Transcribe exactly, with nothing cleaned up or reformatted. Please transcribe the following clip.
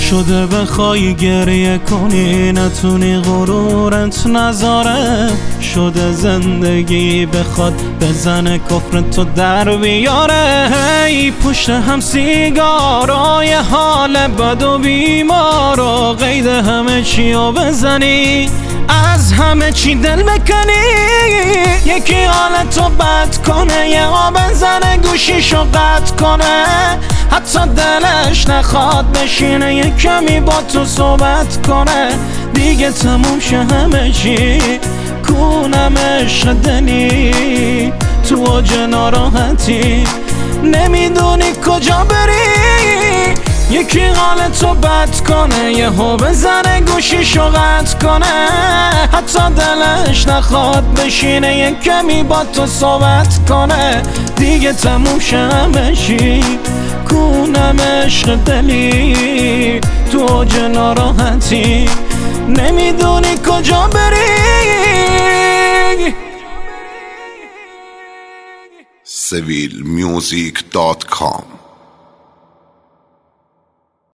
شده بخوای گریه کنی نتونی غرورت نذاره، شده زندگی بخواد بزنه کفر تو در بیاره. هی پشت هم سیگارای حال بد و بیمار و قید همه چیو بزنی، از همه چی دل بکنی. یکی حالتو بد کنه، یه آب بزنه گوشیشو قطع کنه، حتی دلش نخواد بشینه یه کمی با تو صحبت کنه. دیگه تموم شه همه چی، کونم عشق دلی تو اوج ناراحتی، نمیدونی کجا بری. یکی حالتو بد کنه، یه هو بزنه گوشیشو قطع کنه، حتی دلش نخواد بشینه یه کمی با تو صحبت کنه. دیگه تموم شه همه چی، کونم عشق دلی تو اوج ناراحتی، نمیدونی کجا بری. سویل میوزیک دات کام